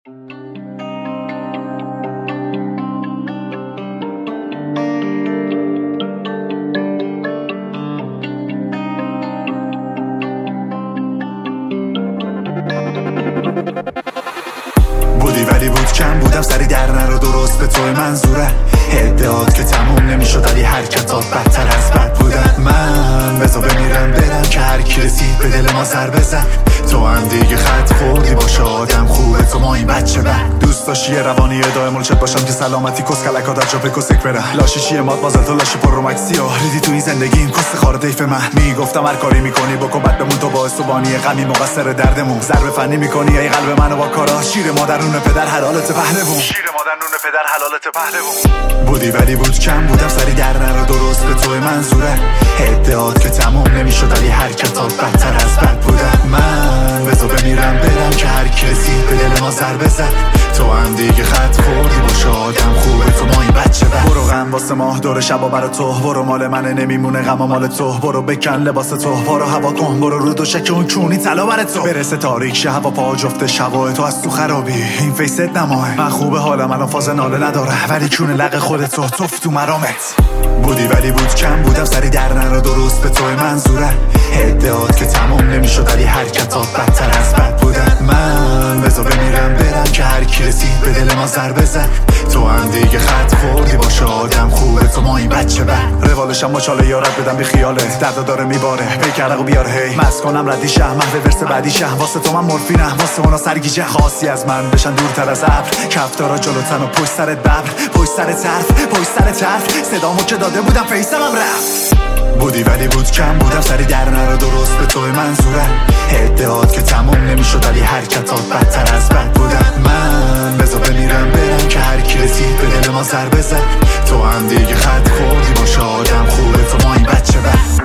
بودی ولی بود کم بودم سری در نرو درست به توی منظوره ادعات که تموم نمیشد ولی حرکتات بدتر از بد بودن من بذار بمیرم برم که هر کی رسید به دل ما سر بزن تو هم دیگه خط خوردی باشه آدم خوبه تو ما این بچه بد دوست داشتی یه روانی ادای ملچت باشم که سلامتی کس کلکا در جا کسک برم لاشی چیه ماد مازل تو لاشی پر رومکسی ها ریدی تو این زندگیم کس خار دیف من میگفتم هر کاری میکنی بکن بعد بمون تو باعث و بانی غمی مقصر دردمون ضربه فنی میکنی ای قلب منو با کارا شیر مادرون پدر حلالت پهلوون شیر مادرون پدر حلالت پهلوون بودی ولی بود کم بودم سری در نرو درست به توی منظوره ادعات که تموم نمیشد ولی حرکتات بدتر از بد بودن من بذار بمیرم برم که هر کی رسید به دل ما سر بزن تو هم دیگه خط خوردی باشه آدم خوبه تو ما این بچه بد برو غم واسه ماه دور شبا برا تو برو مال منه نمیمونه غم مال تو برو بکن لباس تو برو هوا کن برو رو دوشه که اون کونی طلا بر تو برسه تاریک شه هوا پا جفته شبای تو از تو خرابی این فیست نماه من خوبه حالم الان فاز ناله نداره ولی چون لق خودت تو توف تو مرامت بودی ولی بود کم بودم سری در نرو درست به توی منظوره ادعات که تموم نمیشد ولی حرکتات بدتر از بد بودن من بذار بمیرم برم که هر کی رسید به دل ما سر بزن تو هم دیگه خط خوردی باشه آدم خوبه تو ما این بچه بد روالشم با چاله یارت بدم بی خیاله درد داره میباره پیکرقو بیار هی مس کنم ردی شه محو ورس بعدی شه واسه تو من مورفینم واسه اونا سرگیجه خاصی از من بشن دورتر از ابر کفتارا جلوتن و پشت سرت ببر پشت سر طرف پشت سر طرف صدامو که داده بودم فیسم هم رفت بودی ولی بود کم بودم سری در نرو درست به توی منظوره ادعات که تموم نمیشد ولی حرکتات بدتر از بد بودن من بذار بمیرم برم که هر کی رسید به دل ما سر بزن تو هم دیگه خط خوردی باشه آدم خوبه تو ما این بچه بد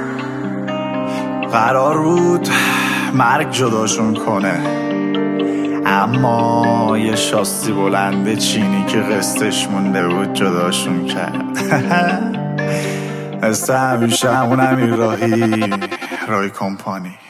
قرار بود مرگ جداشون کنه اما یه شاسی بلنده چینی که قسطش مونده بود جداشون کرد مثل همیشه همون امیر راهی کمپانی